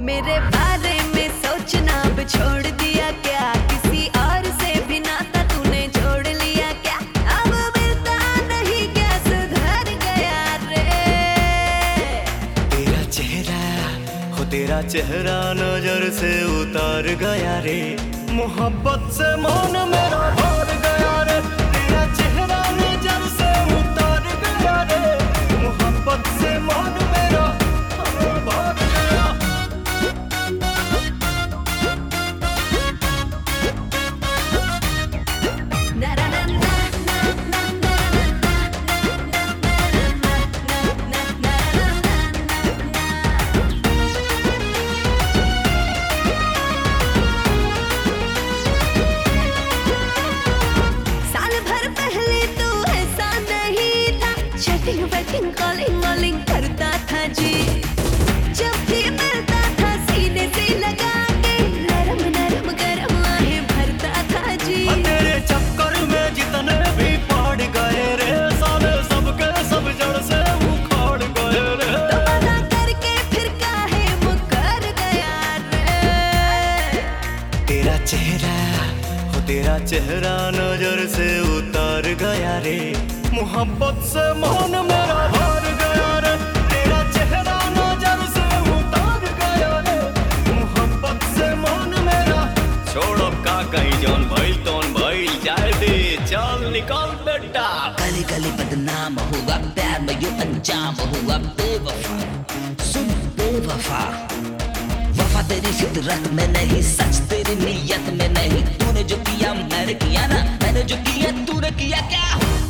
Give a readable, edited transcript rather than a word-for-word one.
मेरे बारे में सोचना अब छोड़ दिया क्या? किसी और से भी नाता तूने जोड़ लिया क्या? अब मिलता नहीं क्या? सुधर गया रे। तेरा चेहरा हो, तेरा चेहरा नजर से उतार गया रे। मोहब्बत से मन मेरा भर गया रे। तेरा चेहरा नजर से उतार गया रे। मोहब्बत से मन मेरा भर गया। ना ना ना ना ना ना ना ना ना ना ना। साल भर पहले तो ऐसा नहीं था, चैटिंग वैटिंग कॉलिंग वॉलिंग करता था जी। जब भी मिलता था सीने से लगा के, नरम नरम गरम आहें भरता था जी। तेरे चक्कर में जितने भी पड़ गए रे, साले सबके सब जड़ से उखाड़ गए रे। तो वादा करके फिर काहे मुकर गया रे। तेरा चेहरा हो, तेरा चेहरा नजर से उतार गया रे। मोहब्बत से मन मेरा भर गया रे। तेरा चेहरा नजर से उतार गया रे। मोहब्बत से मन मेरा। छोड़ अब का कहीं जौन भइल तौन भइल जाए दे। चल निकल बेटा। गली गली बदनाम हुआ, प्यार में यूं अंजाम हुआ। बेवफा सुन बेवफा, वफा तेरी फितरत में नहीं, सच तेरी नीयत में नहीं। तूने जो किया मैंने किया ना, मैंने जो किया तूने किया क्या?